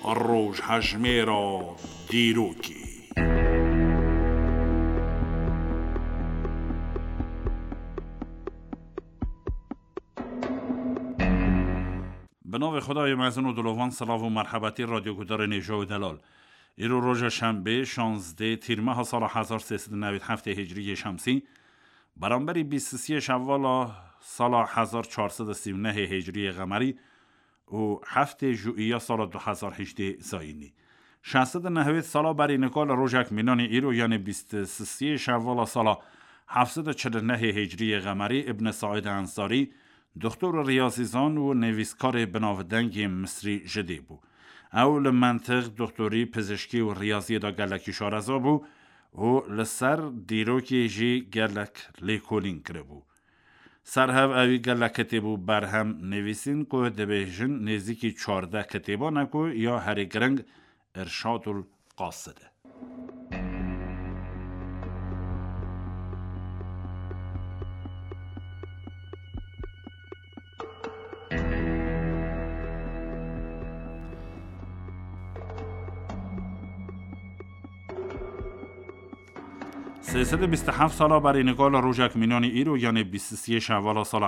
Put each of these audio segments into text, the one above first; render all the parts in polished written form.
روژ هجمه را دیروکی. به نام خدای مزن و دلوان، سلام و مرحبتی رادیو گودار نیجا و دلال. ایرو روز شنبه 16 تیر ماه سال 1397 هجری شمسی برابر 23 شوال سال 1439 هجری قمری و 7 ژوئیه سال 2018 زاینی. 690 سال بر نکال روزک مینان ایرو یعنی 23 شوال سال 749 هجری قمری ابن سعید انصاری دکتر ریاضیزان و نویسکار بناودنگ مصری جدی بود. اول منطق دکتری پزشکی و ریاضی دا گلکی شارزا بود و لسر دیروکی جی گلک لیکولین کرده بود. سرهو اوی گلک کتیبو برهم نویسین که دبیجن نزدیکی 14 کتیبا نکو یا هری گرنگ ارشاد القاصده. سیصد 27 ساله برای نگال روژک مینان ایرو یعنی 23 شوال سال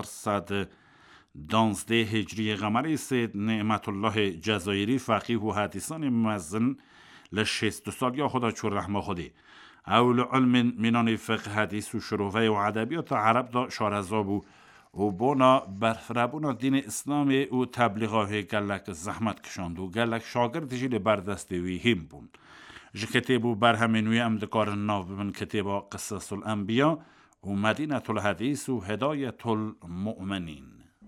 1112 هجری قمری سید نعمت الله جزایری فقیه و حدیثان مزن ل62 سال یا خدا چور رحمه خودی اول علم مینان فقه حدیث و شروفه و ادبیات عرب دا شارزاب و بونا برفرابونا دین اسلام و تبلیغاه گلک زحمت کشاند و گلک شاگرد جیل بردستی وی هم بون. کتابو برهمنوی امدکار ناو من کتابا قصص الانبیا و مدینة الحدیث و هدایت المؤمنین.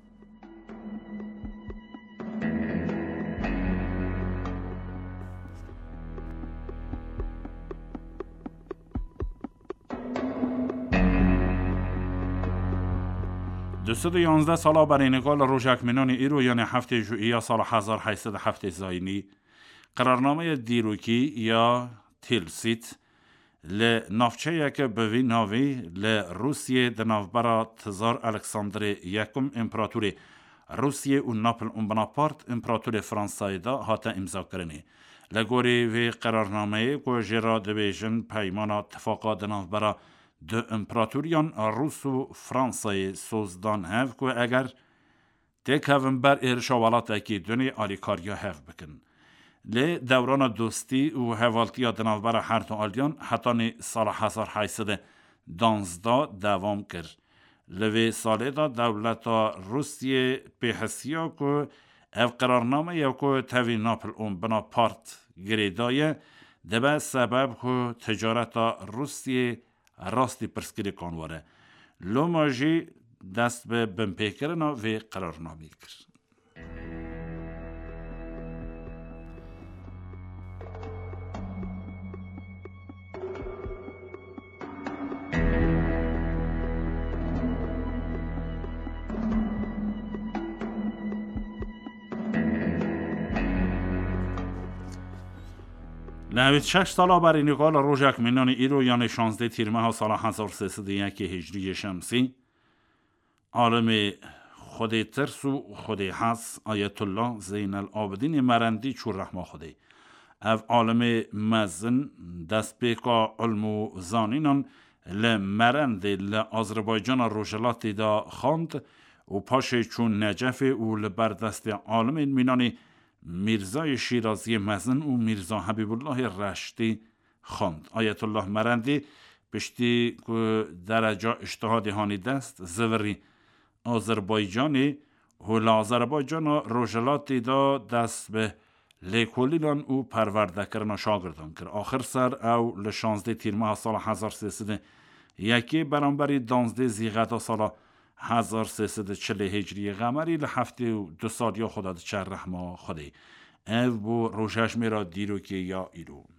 دوستد 11 ساله برای نگال روژک مینان ایرو یعنی 7 ژوئیه سال 1807 زاینی قرارنامه دیروکی یا تیلسیت لنافچه یک بوی ناوی لروسیه دنافبرا تزار الکساندر یکم امپراتور روسیه و ناپل اون بناپارت امپراتور فرانسای دا هاتا امضا کرنه. لگوری وی قرارنامه که جرا دبیجن پیمان اتفاقا دنافبرا دو امپراتوریان روس و فرانسای سوزدان هف که اگر تک هفن بر ارشاولات اکی دونی آلیکاریا هف بکن. لی دوران دوستی و حوالتی دنافبر هر دو آلیان حتی سال 1812 دوام کرد. لوی ساله دا دولت روسیه به حسیا که او قرارنامه یا که تاوی ناپل اون بنا پارت گریدایه دبه سبب که تجارت روسیه راستی پرسکری کنواره. لو ماجی دست به بمپیکرنا و قرارنامه کرد. نوید 6 ساله برای نگال روژک مینان ایرو یعنی 16 تیر ماه سال 1301 هجری شمسی عالم خود ترس و خود حس آیت الله زین العابدین مرندی چور رحمه خودی او عالم مزن دست بیکا علم و زانینان لمرند لآذربایجان روژلاتی دا خاند و پاش چون نجف و لبردست عالم مینانی میرزای شیرازی مزن و میرزا حبیب الله رشتی خواند. آیت الله مرندی پشتی که درجا اجتهاد هانی دست زوری آذربایجانی و آذربایجان روژلاتی دا دست به لیکولیلان او پرورده کرنا شاگردان کرد. آخر سر او ل16 تیر ماه سال 1301 برانبری 12 زیغتا سال 1340 هجری قمری لهفته 2 سال یا خدا چر رحمه خودی او بو روشش میرا دیرو که یا ایرو